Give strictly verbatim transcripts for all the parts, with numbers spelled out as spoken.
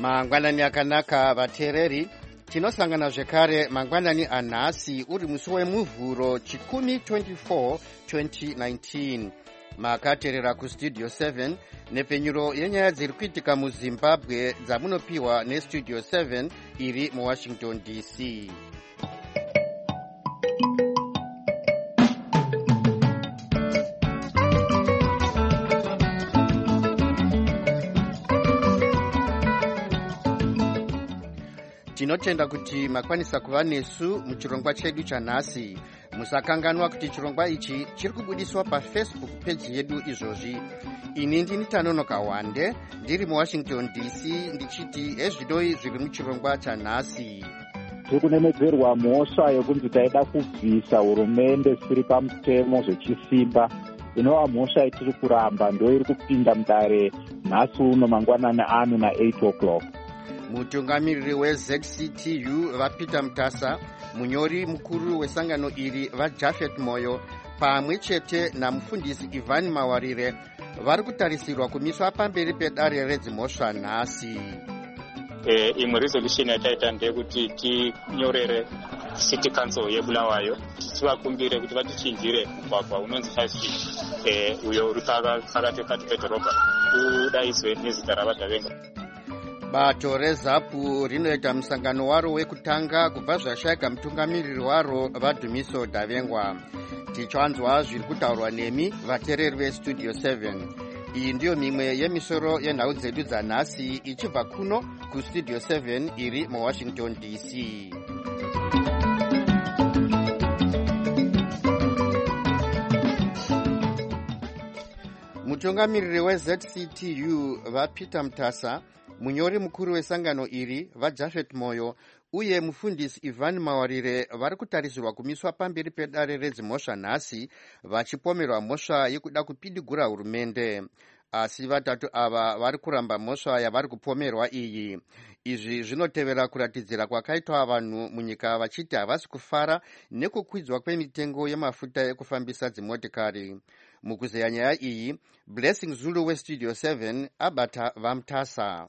Mangwanani akanaka vateereri, tinosangana zvekare mangwanani anhasi uri musi wemuvhuro chikumi twenty-four twenty nineteen. Makateerera kustudio seven nepfenyuro yenyaya dziri kuitika muZimbabwe dzamunopiwa nestudio seven iri muWashington D C. Tinotenda kuti makwanisa kuva nesu muchirongwa chedu chanhasi. Musakanganwa kuti chirongwa ichi chiri kubudiswa paFacebook page yedu izvozvi. Ini ndini Tanonoka Wande ndiri muWashington D C ndichiti ezvidoi zviri muchirongwa chanhasi. Tiri kunemedzerwa mhosva yokunzi taida kubvisa hurumende siri pamutemo zvechisimba. Inova mhosva itiri kuramba ndo iri kupinda mudare nhasi uno mangwanani ano na eight o'clock. Mutungamiriri weZ C T U vaPeter Mutasa, munyori mukuru wesangano iri vaJafet Moyo pamwe chete namufundisi Ivan Mawarire vari kutarisirwa kumiswa pamberi pedare redzimhosva nhasi. Eh, imwe resolution yataita ndeyekuti tinyorere city council yeBulawayo tivakumbire kuti vatichinjire mugwagwa unonzi five street eh, uyo uri pakati pedhorobha udaiswe nezita raVadhavenga. Bato reZAPU rinoita musangano waro wekutanga kubva zvashayika mutungamiriri waro vaDhumiso Davengwa. Tichanzwa zviri kutaurwa nemi vateereri vestudio seven. Iyi ndiyo mimwe yemisoro yenhau dzedu dzanhasi ichibva kuno kustudio seven iri muWashington D C. Mutungamiriri weZ C T U vaPeter Mutasa, munyori mukuru wesangano iri vaJafet Moyo uye mufundisi Ivan Mawarire vari kutarisirwa kumiswa pamberi pedare redzimhosva nhasi vachipomerwa mhosva yekuda kupidigura hurumende. Asi vatatu ava vari kuramba mhosva yavari kupomerwa iyi. Izvi zvinotevera kuratidzira kwakaitwa vanhu munyika vachiti havasi kufara nekukwidzwa kwemitengo yemafuta ekufambisa dzimotikari. Mukuzeya nyaya iyi, Blessing Zulu westudio seven abata vaMutasa.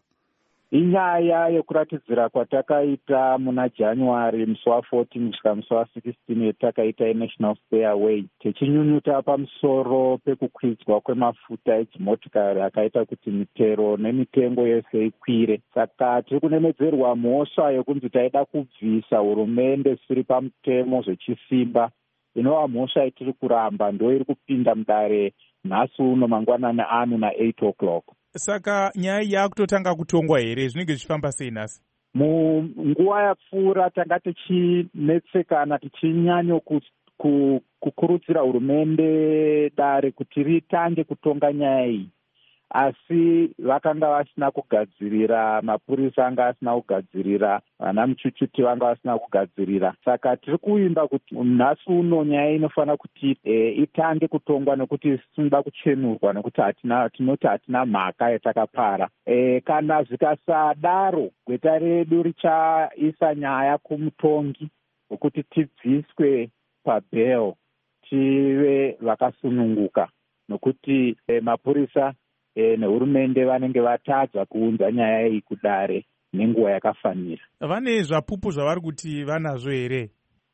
Inyaya yekuratidzira kwatakaita muna January musi wa14 kusvika musi wa16 yetakaita iNational Fairway tichinyunyuta pamusoro pekukwidzwa kwemafuta edzimotikari akaita kuti mitero nemitengo yese ikwire. Saka tiri kunemedzerwa mhosva yokunzi taida kubvisa hurumende siri pamutemo zvechisimba. Inova mhosva itiri kuramba ndo iri kupinda mudare nhasi uno mangwanani ano na eight o'clock. Saka nyaya yakutotanga kutongwa here, zvinenge zvichifamba sei nhasi? Munguva yapfuura tanga tichinetsekana tichinyanyo kukurudzira hurumende dare kuti ritange kutonga nyaya iyi, asi vakanga vasina kugadzirira, mapurisa anga asina kugadzirira, vana muchuchuti vanga vasina kugadzirira. Saka tiri kuimba kuti nhasi uno nyaya inofanira kuti e, itange kutongwa nekuti tinoda kuchenurwa nekuti hatina, tinoti hatina mhaka yatakapara. E, kana zvikasadaro gweta redu richaisa nyaya kumutongi wekuti tibviswe pabheo tive vakasununguka nokuti e, mapurisa E, nehurumende vanenge vatadza kuunza nyaya iyi kudare nenguva yakafanira. Vane zvapupu zvavari kuti vanazvo here?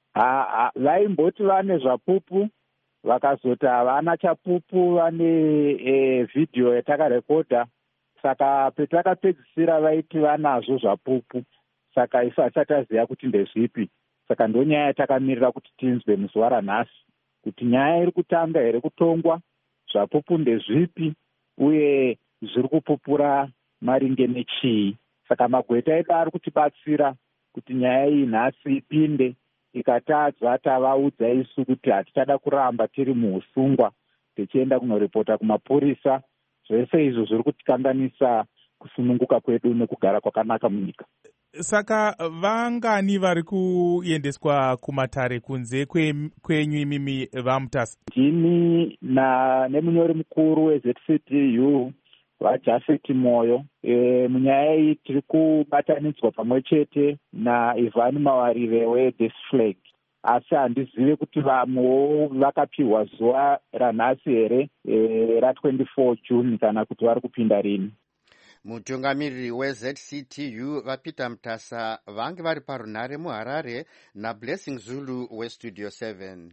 Vaimboti vane zvapupu, vakazoti havana chapupu, vane e, vhidhiyo yatakarekodha. Saka petakapedzisira vaiti vanazvo zvapupu, saka isu hatisataziva kuti ndezvipi. Saka ndo nyaya yatakamirira kuti tinzwe muzuva ranhasi, kuti nyaya iri kutanga here kutongwa, zvapupu ndezvipi, uye zviri kupupura maringe nechii. Saka magweta edu ari kutibatsira kuti nyaya iyi nhasi ipinde. Ikatadza tavaudza isu kuti hatichada kuramba tiri muusungwa tichienda kunoripota kumapurisa. Zvese izvo zviri kutikanganisa kusununguka kwedu nekugara kwakanaka munyika. Saka vangani vari kuendeswa kumatare kunze kwenyu imimi vaMutasa? Ndini na nemunyori mukuru weZ C T U vaJafet Moyo. E, munyaya iyi tiri kubatanidzwa pamwe chete naIvan Mawarire weThe Flag. Asi handizive kuti vamwewo vakapiwa zuva ranhasi here e, ra twenty-four June kana kuti vari kupinda rini. mutungamiriri weZ C T U vapeter Mutasa vange vari parunhare muHarare naBlessing Zulu weStudio seven.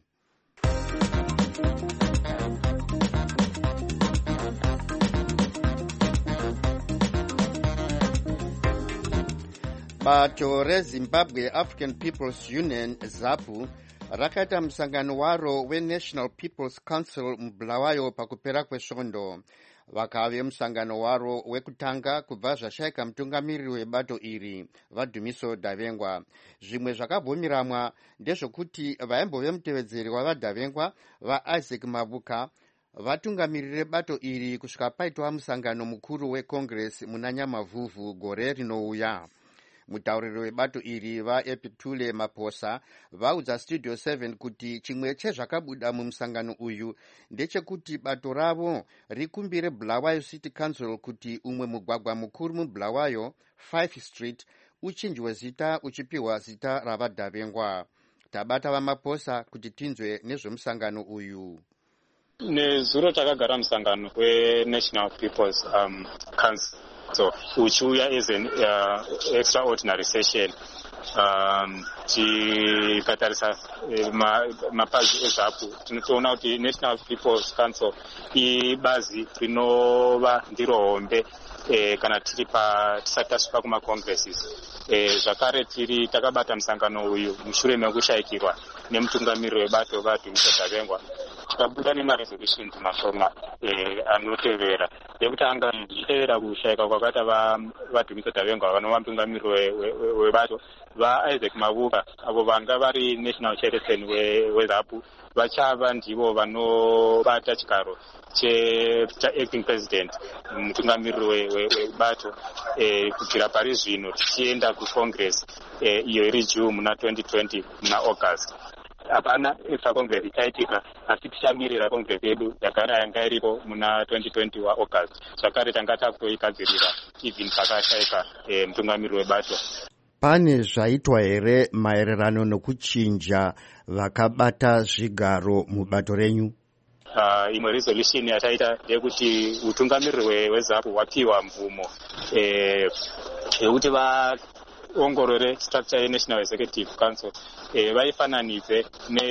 Bato reZimbabwe African People's Union ZAPU rakaita musangano waro weNational People's Council muBulawayo pakupera kwesvondo. Vakave musangano waro wekutanga kubva zvashaika mutungamiriri webato iri vaDhumiso Davengwa. Zvimwe zvakabvumiramwa ndezvokuti vaimbove mutevedzeri wavaDavengwa vaIsaac Mabuka vatungamirire bato iri kusvika paitwa musangano mukuru weCongress muna Nyamavhuvhu gore rinouya. Mutauriri webato iri vaEpitule Maposa vaudza Studio seven kuti chimwe chezvakabuda mumusangano uyu ndechekuti bato ravo rikumbire Bulawayo City Council kuti umwe mugwagwa mukuru muBulawayo five Street uchinjwe zita uchipiwa zita ravaDavengwa. Tabata vaMaposa kuti tinzwe nezvemusangano uyu. Nezuro takagara musangano weNational People's um, Council so uchiuya as an uh, extraordinary session um, tikatarisa mapazi ma eZAPU tinotoona kuti National People's Council ibazi rinova ndiro hombe eh, kana tiri pa tisati tasvika kumacongresses eh, zvakare tiri takabata musangano uyu mushure mekushayikirwa nemutungamiriri webato vaDhumiso Davengwa tikabuda nemaresolutions mashoma eh, anotevera ekutanga titevera kushayika kwakaita vaDhumiso Davengwa vanova mutungamiriri webato vaIsaac Mabuka avo vanga vari national chairperson weZAPU vachava ndivo vanobata chigaro cheacting president mutungamiriri webato eh, kubvira pari zvino tichienda kucongress eh, iyo iri juu muna twenty twenty muna august. Hapana extra congress ichaitika asi tichamirira congress yedu yagara yanga iripo muna twenty twenty wa august. Zvakare tanga takutoigadzirira even pakashayika eh, mutungamiriri webato. Pane zvaitwa here maererano nokuchinja vakabata zvigaro mubato renyu? Uh, imwe resolution yataita ndeyekuti utungamiriri weZAPU wapiwa mvumo eh, yekuti vaongorore structure yeNational Executive Council eh, vaifananidze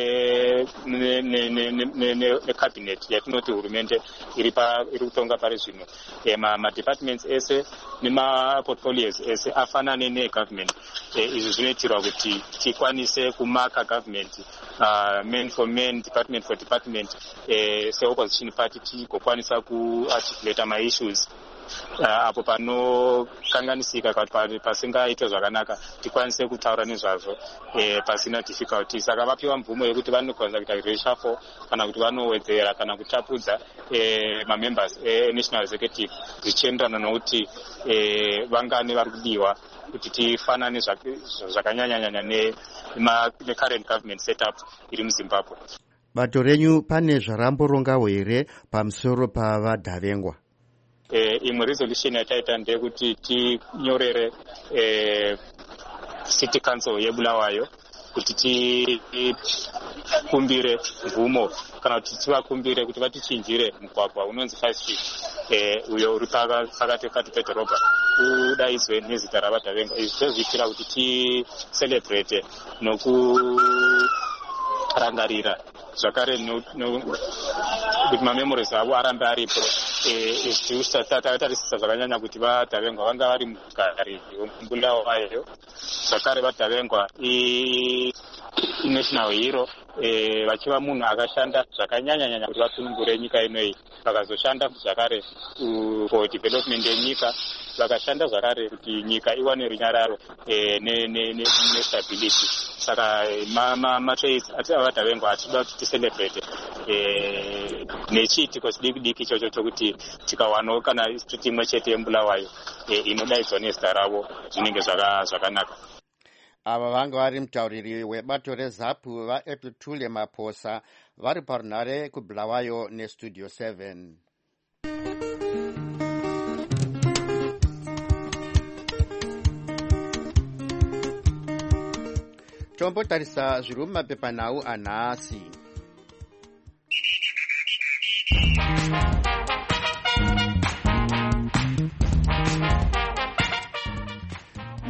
necabinet yatinoti hurumende iri kutonga pari zvino. Eh, madepartments ese nemaportfolios ese afanane negovernment. Eh, izvi zvinoitirwa kuti tikwanise kumaka government uh, man for man, department for department eh, seopposition party tigokwanisa kuarticulata maissues uh, apo panokanganisika kuti pasingaitwe zvakanaka tikwanise kutaura nezvazvo eh, pasina difficulty. Saka vapiwa mvumo yekuti vanokwanisa kuita reshuffle kana kuti vanowedzera kana kutapudza eh, mamembers eNational Executive zvichienderana nokuti eh, vangane vari kudiwa kuti tifanane zvakanyanyanyanya necurrent government setup iri muZimbabwe. Bato renyu pane zvaramborongawo here pamusoro pavaDavengwa? Eh, imwe resolution yataita ndeyekuti tinyorere eh, City Council yeBulawayo kuti tikumbire mvumo kana kuti tivakumbire kuti vatichinjire mugwagwa unonzi five Street eh, uyo uri pakati pedhorobha udaidzwe nezita ravaDavengwa. Izvi tozviitira kuti ticelebrate nokurangarira zvakare kuti mamemories avo arambe aripo. Izvi tatarisisa zvakanyanya kuti vaDavengwa vanga vari mugari weBulawayo. Zvakare vaDavengwa national hero eh, vachiva munhu akashanda zvakanyanyanyanya kuti vasunungure nyika inoyi, vakazoshanda zvakare uh, for development yenyika, vakashanda zvakare kuti nyika iwane runyararo eh, nestability. Saka matrades avaDavengwa atinoda kuti ticelebrate eh, nechiitiko chidiki diki ichocho chokuti tikawanawo kana street imwe chete yeBulawayo eh, inodaidzwa nezita ravo zvinenge zvakanaka. Ava vanga vari mutauriri webato reZAPU vaEpitule Maposa vari parunhare kuBulawayo neStudio seven. Tombotarisa zviri mumapepanhau anhasi.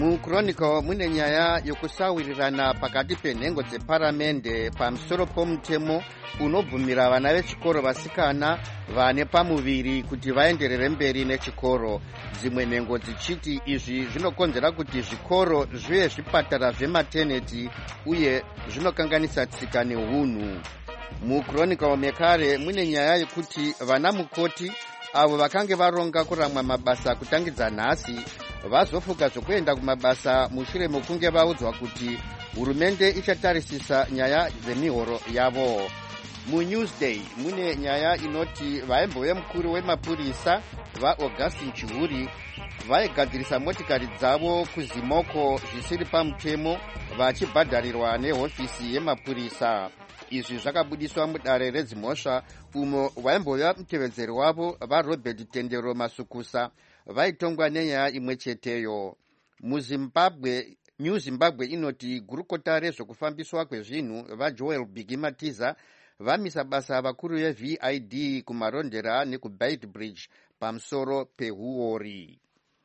Mu Chronicle mune nyaya yokusawirirana pakati penhengo dzeparamende pamusoro pomutemo unobvumira vana vechikoro vasikana vane pamuviri kuti vaenderere mberi nechikoro. Dzimwe nhengo dzichiti izvi zvinokonzera kuti zvikoro zvive zvipatara zvemateneti uye zvinokanganisa tsika neunhu. Mu Chronicle mekare mune nyaya yekuti vana mukoti avo vakange varonga kuramwa mabasa kutangidza nhasi vazofuka zvokuenda kumabasa mushure mokunge vaudzwa kuti hurumende ichatarisisa nyaya dzemihoro yavo. Mu Newsday mune nyaya inoti vaimbove mukuru wemapurisa vaAugustin Chihuri vaigadzirisa motikari dzavo kuzimoko zvisiri pamutemo vachibhadharirwa nehofisi yemapurisa. Izvi zvakabudiswa mudare redzimhosva umo vaimbova mutevedzeri wavo vaRobert Tendero Masukusa vaitongwa nenyaya imwe cheteyo. MuZimbabwe, New Zimbabwe inoti gurukota rezvokufambiswa kwezvinhu vaJoel Bigimatiza vamisa basa vakuru veV I D kumarondera nekuBaitbridge pamusoro pehuori.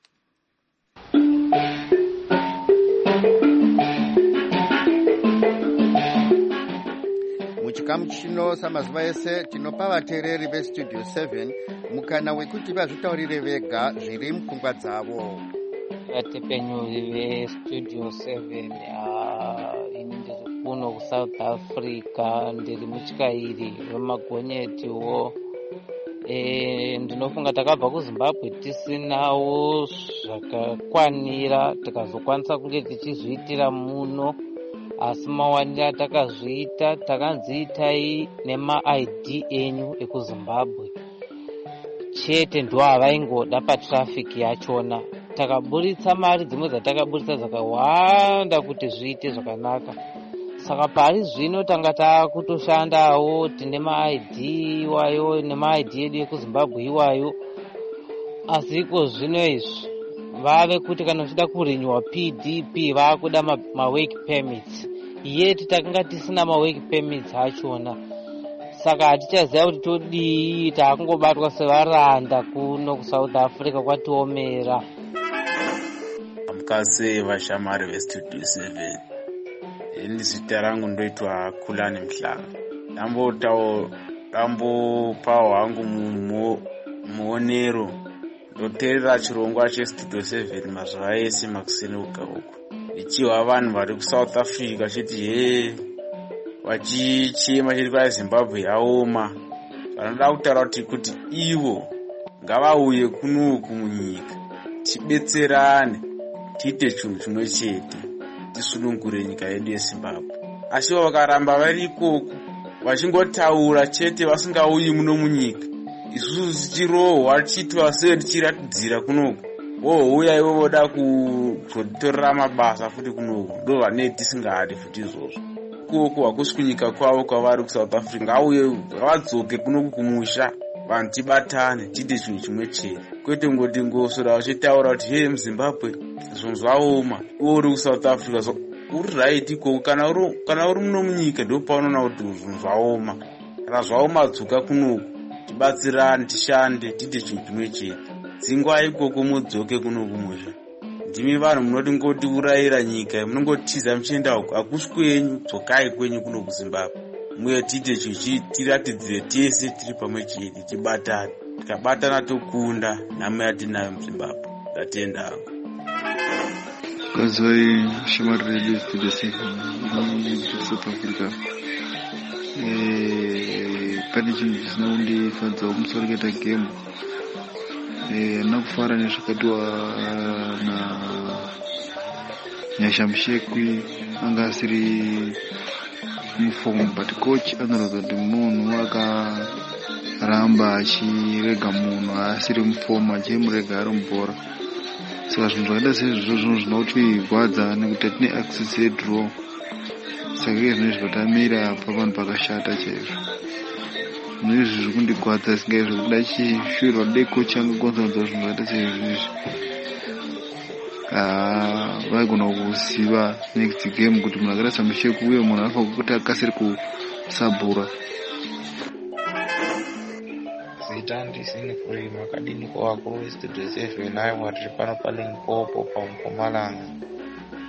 Muchikamu chino samazuva ese tinopa vateereri vestudio seven mukana wekuti vazvitaurire vega zviri mupfungwa dzavo. Vatepenyuri vestudio seven ini ndiri kuno kuSouth Africa, ndiri mutyairi wemagonyetiwo. E, ndinofunga takabva kuZimbabwe tisinawo zvakakwanira tikazokwanisa kunge tichizviitira muno, asi mawanira takazviita takanziitai nema-I D enyu ekuZimbabwe chete ndo avaingoda patrafiki yachona. Takaburitsa mari dzimwe dzatakaburitsa dzakawanda kuti zviite zvakanaka, saka pari zvino tanga taakutoshandawo tine ma-I D iwayo nema-I D edu ekuZimbabwe iwayo, asi iko zvino izvi vave kuti kana uchida kurinywa P D P vakuda ma-work ma permits, yeti takanga tisina ma-work permits achona, saka hatichaziva kuti todii, taakungobatwa sevaranda kuno kuSouth Africa kwatiomera. Amukase vashamari vestudio seven, ini zita rangu ndoitwa Khulani Mhlanga. Ndambotawo ndambopawo hangu muonero ndoteerera chirongwa chestudio seven mazuva ese makusenoka uku, ichiwa vanhu vari kuSouth Africa chiti he vachichema chiri kwaZimbabwe yaoma. Vanoda kutaura kuti kuti ivo ngavauye kunoku munyika tibetserane tiite chinhu chimwe chete tisunungure nyika yedu yeZimbabwe. Asi vakaramba vari ikoko vachingotaura chete vasingauyi muno munyika, isusu tichirohwa tichiti vasee tichiratidzira kunoku vohouya ivo voda kuzotorera mabasa futi kunoku, ndo vanei tisingadi futi izvozvo. Ikoko hakusi kunyika kwavo kwavari kuSouth Africa, ngauye vadzoke kunoku kumusha vanhu tibatane tiite chinhu chimwe chete, kwete ngoti ngosora vachitaura kuti he muZimbabwe zvinhu zvaoma uri kuSouth Africa. So uri right ikoko, kana uri kana uri muno munyika ndo paunoona kuti zvinhu zvaoma. Kana zvaoma dzoka kunoku tibatsirane tishande tiite chinhu chimwe chete, dzingwa ikoko mudzoke kunoku musha. Ndimi vanhu munoti ngoti urayira nyika munongotiza muchienda uko, hakusi kwenyu, dzokai kwenyu kuno kuZimbabwe muye tiite chichi tiratidzire tese tiri pamwe chete tibatane. Tikabatana tokunda nhamo yatinayo muZimbabwe. Ndatenda hangu. Kazoi shamari radio studio seven in South Africa. Eh, pane chinhu chisina kundifadzawo kumusoro kuita game. Eh, nakufara nezvakatiwa na Nyasha Mushekwi anga asiri mufomu, but coach anoratidza kuti munhu akaramba achirega munhu asiri mufomu achimurega ari mubhora. Saka zvinhu zvakaita seizvozvo zvinotigwadza nekuti tine access yedraw, saka iye zvine zvatamira pavanhu pakashata chaizvo. Zvinhu izvi zviri kundigwadza singaizvo kuda chishuvira dei coach angagonzanudza zvinhu zvakaita seizvizvi. Vaigona kuziva next game kuti munhu akaita saMushekwi uye munhu anofanira kuti akasire kusabhura. Zita ndisini free makadini kwa wakuru westudio seven naye mwatiri pano paLimpopo paMpumalanga.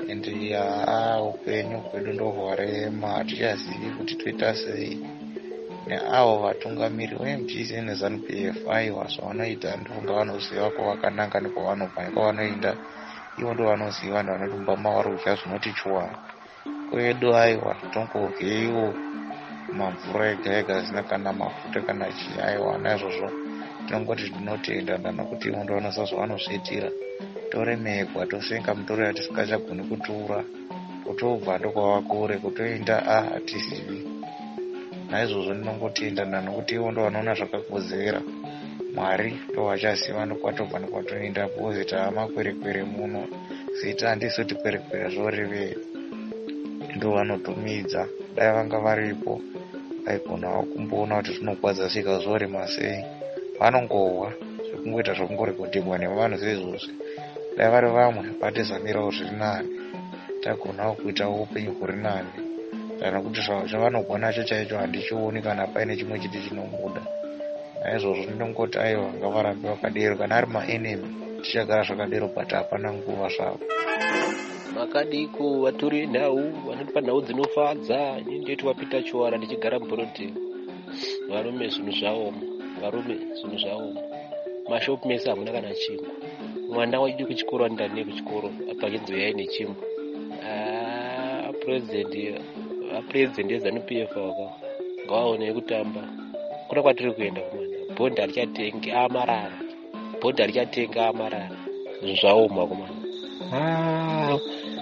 ende aa upenyu kwedu ndo hwarema, hatichazivi kuti toita sei. Neavo vatungamiri ve-M P C ne-ZANU P F aiwa zvavanoita ndonga vanoziva kwavakananga nekwavanobva nekwavanoenda. Ivo ndo vanoziva ndo vanotumba mavari kudya zvinoti chwa. Kwedu aiwa tongoryeiwo mamvura ega ega zvisina kana mafuta kana chii. Aiwa naizvozvo tinongoti tinotenda nekuti ivo ndo vanoziva zvavanozviitira. Toremekwa tosenga mutori yatisingachagoni kutura, kutobva ndokwava kure, kutoenda a hatizivi. Naizvozvo ndinongotenda nekuti ivo ndo vanoona zvakakodzera. Mwari ndo vachaziva ndokwatobva nekwatoenda pozita amakwerekwere muno. Zita handisi kuti kwerekwere zvorevei. Ndo vanotumidza. Dai vanga varipo vaikonawo kumboona kuti zvinokwadza svika zorema sei. Vanongohwa zvekungoita zvokungorekodhebwa nevanhu zvezvozvi. Dai vari vamwe vatizamirawo zviri nani, tagonawo kuitawo upenyu huri nani. Kana kuti zvavanogona cho chaicho handichioni kana paine chimwe chiti chinomuda. Naizvozvo ndinongoti aiwa ngavarambe vakadero, kana ari maenemy tichagara zvakadero but hapana nguva zvavo. Makadiko vatori nhau vanoti panhau dzinofadza. Ini ndeti wapita Chowara ndichigara muBroadway. Varume zvinhu zvavo, varume zvinhu zvavo. Mashopu mese hamuna kana chimwe. Mwana waidi kuchikoro andani kuchikoro apakinzoyai nechimwe. Ah, president president yeZANU P F waka ngawaone kutamba. Kuna kwatiri kuenda kumana. Bhodhi arichatenga amarara. Bhodhi arichatenga amarara. Zvaoma kumana. Ah.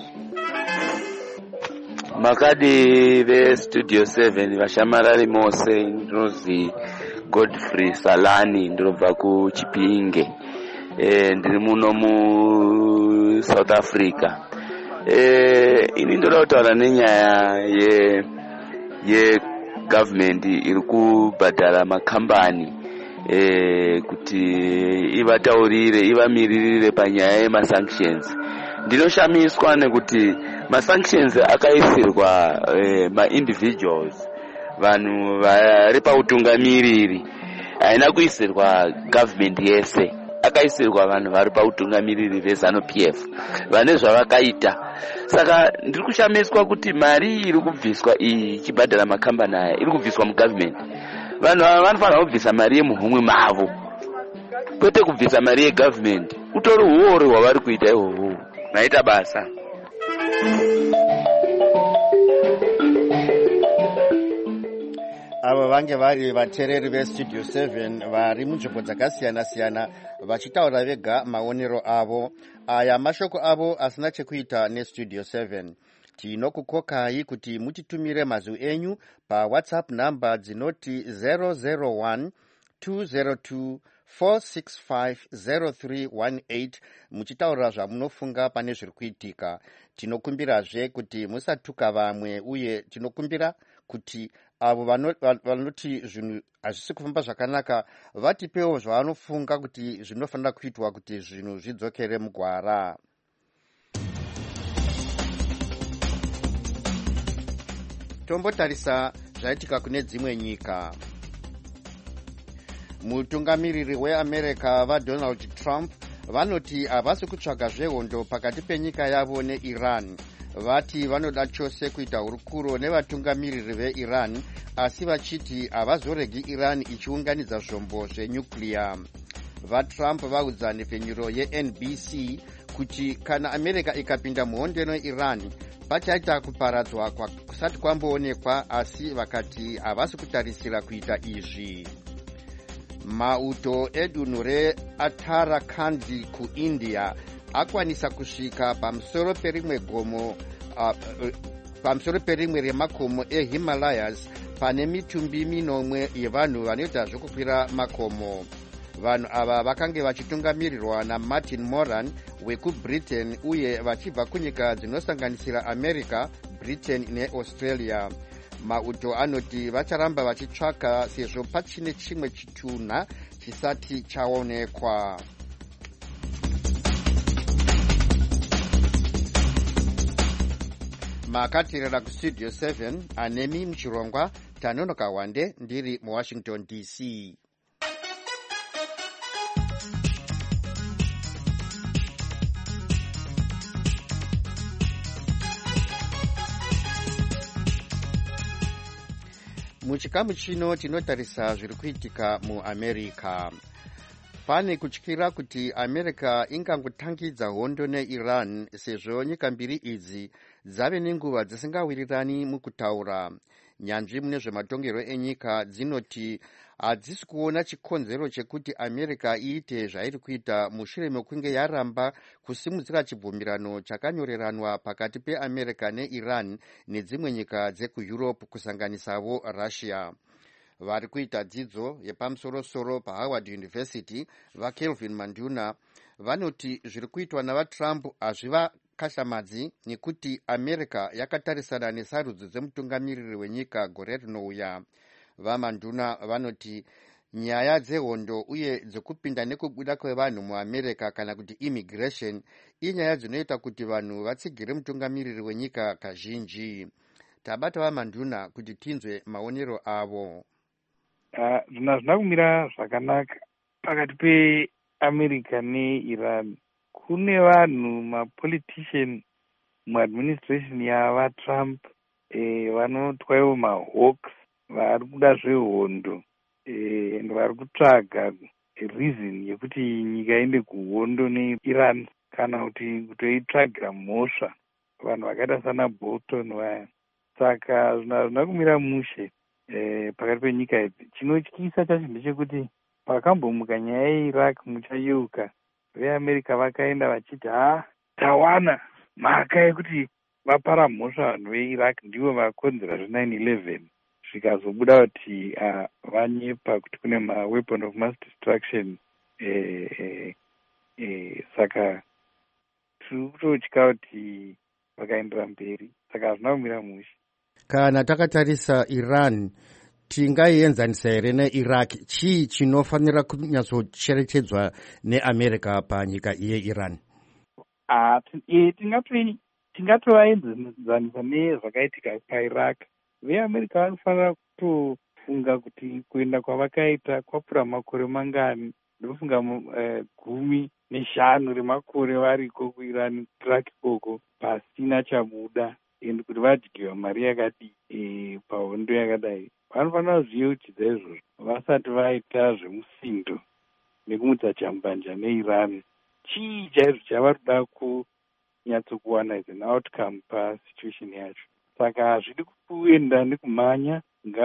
Makadi veStudio seven vashamarari mose, ndinozi Godfrey Salani, ndinobva kuChipinge. Eh, ndiri muno mu South Africa. Eh, ini ndoda kutaura nenyaya ye ye government iri kubhadhara makambani eh kuti ivataurire ivamiririre panyaya yemasanctions. Ndinoshamiswa nekuti masanctions akaisirwa eh, ma-individuals, vanhu vari pautungamiriri, haina kuisirwa government yese, akaisirwa vanhu vari pautungamiriri veZANU P F vane zvavakaita. Saka ndiri kushamiswa kuti mari iri kubviswa iyi ichibhadhara makambani aya iri kubviswa mugovernment. Vanhu ava vanofanira kubvisa mari yemuhumwe mavo, kwete kubvisa mari yegovernment. Utori uori hwavari kuita ihwohwo, naita basa. Ava vange vari vateereri veStudio seven vari munzvimbo dzakasiyana siyana vachitaura vega maonero avo. Aya mashoko avo asina chekuita neStudio seven. Tinokukokai kuti mutitumire mazwi enyu paWhatsApp namba dzinoti zero zero one two zero two four six five zero three one eight muchitaura zvamunofunga pane zviri kuitika. Tinokumbirazve kuti musatuka vamwe, uye tinokumbira kuti avo vanoti zvinhu hazvisi kufamba zvakanaka vatipewo zvavanofunga kuti zvinofanira kuitwa kuti zvinhu zvidzokere mugwara. Tombotarisa zvaitika kune dzimwe nyika. Mutungamiriri weAmerica vaDonald Trump vanoti havasi kutsvaga zvehondo pakati penyika yavo neIran. Vati vanoda chose kuita hurukuro nevatungamiriri veIran, asi vachiti havazoregi Iran ichiunganidza zvombo zvenyukliya. VaTrump vaudza nhefenyuro yeN B C kuti kana America ikapinda muhondo neIran pachaita kuparadzwa kusati kwamboonekwa, asi vakati havasi kutarisira kuita izvi. Mauto edunhu reUttarakhand kuIndia akwanisa kusvika pamusoro perimwe gomo uh, uh, pamusoro perimwe remakomo eHimalayas pane mitumbi minomwe yevanhu vanoita zvokukwira makomo. Vanhu ava vakange vachitungamirirwa naMartin Moran wekuBritain, uye vachibva kunyika dzinosanganisira America, Britain neAustralia. Mauto anoti vacharamba vachitsvaka sezvo pachine chimwe chitunha chisati chaonekwa. Makatirira kuStudio seven, anemi muchirongwa Tanonoka Wande ndiri muWashington D C. muchikamu chino tinotarisa zviri kuitika muamerica. Pane kutyira kuti America ingangotangidza hondo neIran sezvo nyika mbiri idzi dzave nenguva dzisingawirirani mukutaura. Nyanzvi mune zvematongerwo enyika dzinoti hadzisi kuona chikonzero chekuti America iite zvairi kuita mushure mekunge yaramba kusimudzira chibvumirano chakanyoreranwa pakati peAmerica neIran nedzimwe nyika dzekuEurope kusanganisavo Russia. Vari kuita dzidzo yepamusoro-soro paHoward University vaKelvin Manduna vanoti zviri kuitwa navaTrump hazvivakahlamidzi nekuti America yakatarisana nesarudzo dzemutungamiriri wenyika gore rinouya. VaManduna vanoti nyaya dzehondo uye dzekupinda nekubuda kwevanhu muAmerica kana kuti immigration inyaya dzinoita kuti vanhu vatsigire mutungamiriri wenyika kazhinji. Tabata vaManduna kuti tinzwe maonero avo. Zvina uh, zvina kumira zvakanaka pakati peAmerica neIran. Kune vanhu mapolitician muadministration yavaTrump eh, vanotwaiwo mahawks vari kuda zvehondo eh, vari kutsvaga reason yekuti nyika iende kuhondo neIran kana kuti kutoitsvagira mhosva vanhu vakaita sana Bolton vaya. Saka zvina zvina kumira mushe Eh, pakati penyika idzi. Chinotyisa chacho ndechekuti pakambomuka nyaya yeIraq muchayeuka veAmerica vakaenda vachiti ha tawana mhaka yekuti vapara mhosva vanhu veIraq ndivo vakonzera zve-nine eleven zvikazobuda kuti uh, vanyepa kuti kune maweapon of mass destruction eh, eh, eh, saka tiri kutotya kuti vakaendera mberi. Saka hazvina kumira mushe. Kana takatarisa Iran tingaienzanisa here neIraq, chii chinofanira kunyatsocherechedzwa neAmerica panyika yeIran? Ah, tingatovaenzanisa nezvakaitika paIraq. VeAmerica vanofanira kutofunga kuti kuenda kwavakaita kwapfuura makore mangani. Ndofunga uh, gumi neshanu remakore variko kuIran Iraq ikoko pasina chabuda. Ende kuti vadyiwa mari yakadii e, pahondo yakadai vanofanira kuzviyeuchidza izvozvo vasati vaita zvemusindo nekumutsa chambanja neIran. Chii chaizvo chavari kuda kunyatsokuwana as an outcome pasituation yacho. Saka hazvidi kuenda nekumhanya,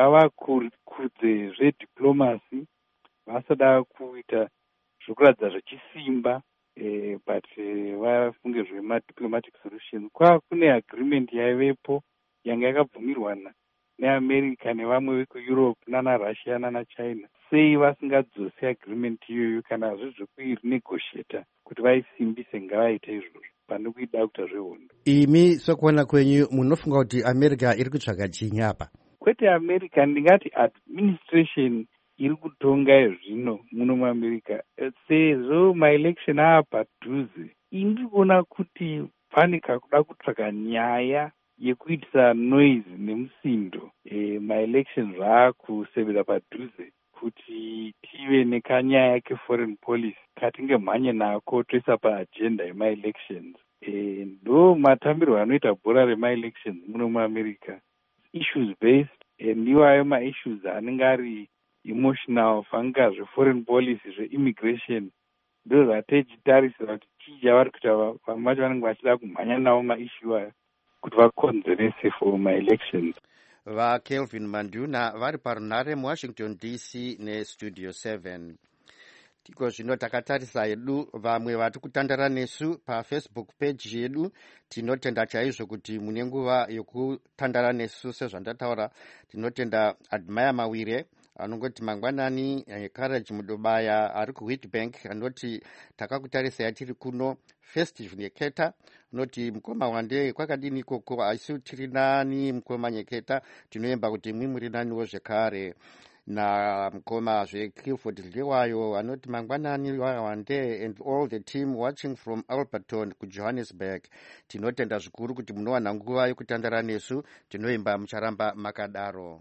ngavakudze zvediplomacy vasada kuita zvokuradza zvechisimba. Eh, but vafunge uh, zvema-diplomatic solutions. Kwa kune agreement yaivepo yanga yakabvumirwana neAmerica nevamwe vekuEurope nana Russia nana China. Sei vasingadzosi agreement iyoyo kana hazvo zvekuinegotiata kuti vaisimbise ngavaita izvozvo pane kuida kuita zvehondo. Imi sokuona kwenyu munofunga kuti America iri kutsvaga chinyi apa? Kwete America, ndingati administration iri kutonga zvino muno muAmerica. Sezvo maelection aapadhuze, indiri kuona kuti pane kakuda kutsvaga nyaya yekuitisa noise nemusindo e, maelection zvaakusevera padhuze kuti tive nekanyaya keforeign policy katinge mhanye nako toisa paagenda yemaelections. E, ndo matambirwo anoita bhora remaelections muno muAmerica. Issues based, e, ndiwo ayo maissues anenge ari emotional, fanga zveforeign policy, zveimmigration, ndo zvatechitarisira kuti chii chavari kuita vamwe vacho vanenge vachida kumhanya nawo maissue aya kuti vakonzerese for maelections. VaKelvin Manduna vari parunhare muWashington D C nestudio seven. Tiko zvino takatarisa yedu vamwe vari kutandara nesu paFacebook page yedu. Tinotenda chaizvo kuti mune nguva yokutandara nesu sezvandataura. Tinotenda Admire Mawire anongoti mangwanani, Courage Mudobaya ari kuWheatbank anoti takakutarisa yatiri kuno. Festive Nyeketa anoti mukoma wande kwakadini ikoko, asi tiri nani mukoma Nyeketa, tinoemba kuti mwi muri naniwo zvekare. Na mukoma zve Clifford Liwayo anoti mangwanani wande and all the team watching from Alberton ku Johannesburg. Tinotenda zvikuru kuti munowana nguva yokutandara nesu, tinoimba mucharamba makadaro.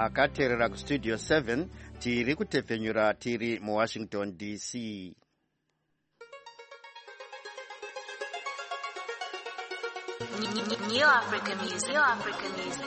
makateerera kustudio seven tiri kutepfenyura tiri muwashington D C. New African music. New African music.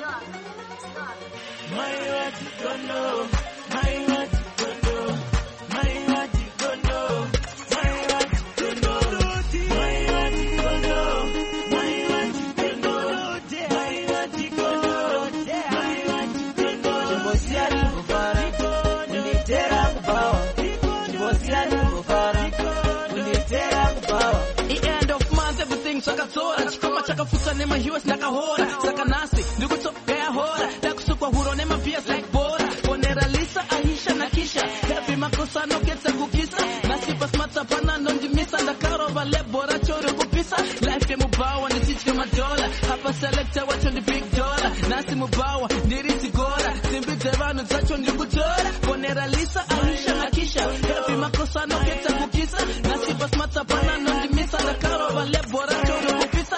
My what you gonna know? My what you gonna know? My what you gonna know? My what you gonna know? My what you gonna know? My what you gonna know? My what you gonna know? My what you gonna know? Bosiani mufara, unitera kubawa. Bosiani mufara, unitera kubawa. The end of month, everything sakatora. Chikoma chakafuta nema hiwas nakahora. Sakanasi, ndikutokea hora. Dakusukwa huro nema pias like bora. Ponera lisa ahisha na kisha. Heavy makosa no keta kukisa. Nasi pas matapana nondimisa. Ndakaro vale bora choro kupisa. Life ke mubawa ni teach kama dola. Hapa selector wacho ni big dollar. Nasi mubawa niriti gora. Simbi devano zacho ndikutora. Ponera lisa ahisha na kisha. Heavy makosa no keta kukisa. Nasi pas matapana nondimisa. Ndakaro vale bora choro kupisa.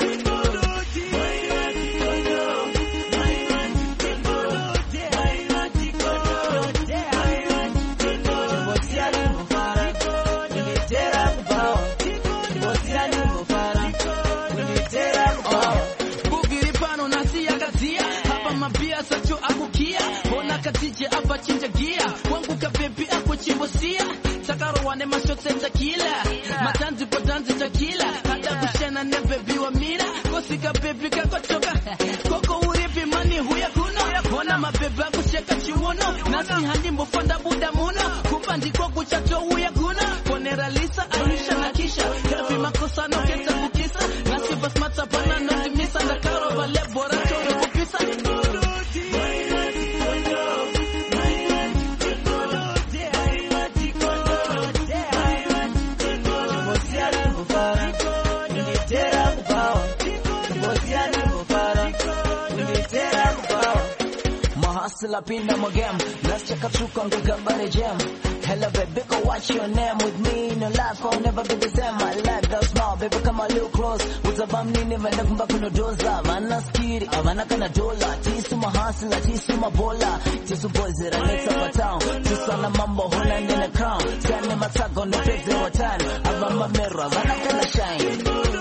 Katije hapa chinja gia wangu kabebi ako chimbosia takaro wane mashote takila matanzi potanzi takila hata kushana ne bebi wa mira kosi kabebi kakotoka koko uripi mani huya kuno ona mabeba kusheka chiwono nasi handi mbofanda buda muno kupandi kwa kuchacho huya kuno ponera lisa aisha na kisha heavy makosa no keta kukisa nasi basmata pana no dimisa takaro vale bora choro kupisa. Hustle up in my game, let's check out you come to Gambare Jam. Hello baby, go watch your name with me in your life, I'll never be the same. My life goes small, baby come a little close. With a bum nini, when I come back on the doza. Mana skiri, amana kana dola. Tisu ma hustler, tisu ma bola. Tisu boys that I need some town. Tisu ana mambo, hola in the crown. Sani matago, no pay zero time. Avama mirror, mana kana shine.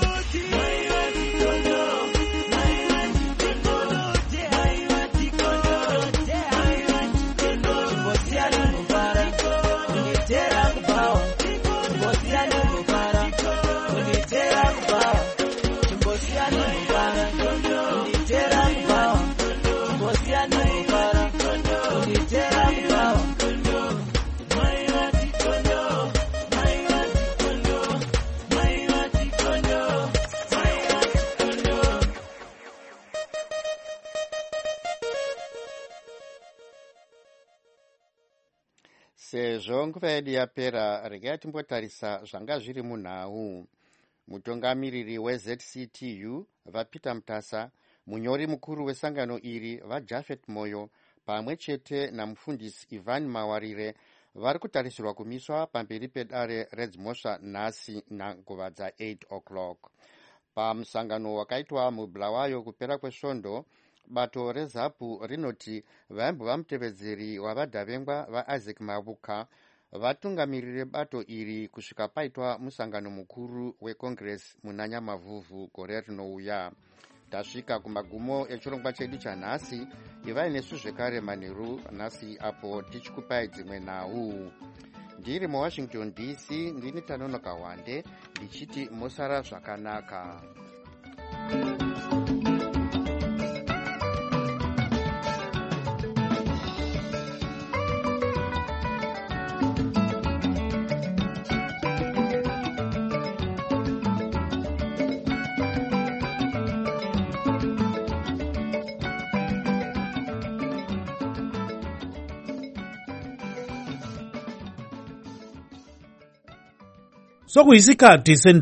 sezvo nguva yedu yapera, regai timbotarisa zvanga zviri munhau. Mutungamiriri weZ C T U vaPeter Mutasa, munyori mukuru wesangano iri vaJafet Moyo pamwe chete namufundisi Ivan Mawarire vari kutarisirwa kumiswa pamberi pedare redzimhosva nhasi nanguva dza-eight o'clock. Pamusangano wakaitwa muBulawayo kupera kwesvondo, bato reZAPU rinoti vaimbova mutevedzeri wavadhavengwa vaIsaac Mabuka vatungamirire bato iri kusvika paitwa musangano mukuru weCongress muna Nyamavhuvhu gore rinouya. Tasvika kumagumo echirongwa chedu chanhasi. Ivai nesu zvekare manheru nhasi apo tichikupai dzimwe nhau. Ndiri muWashington D C, ndini Tanonoka Wande ndichiti mosara zvakanaka. sokuyisikhathi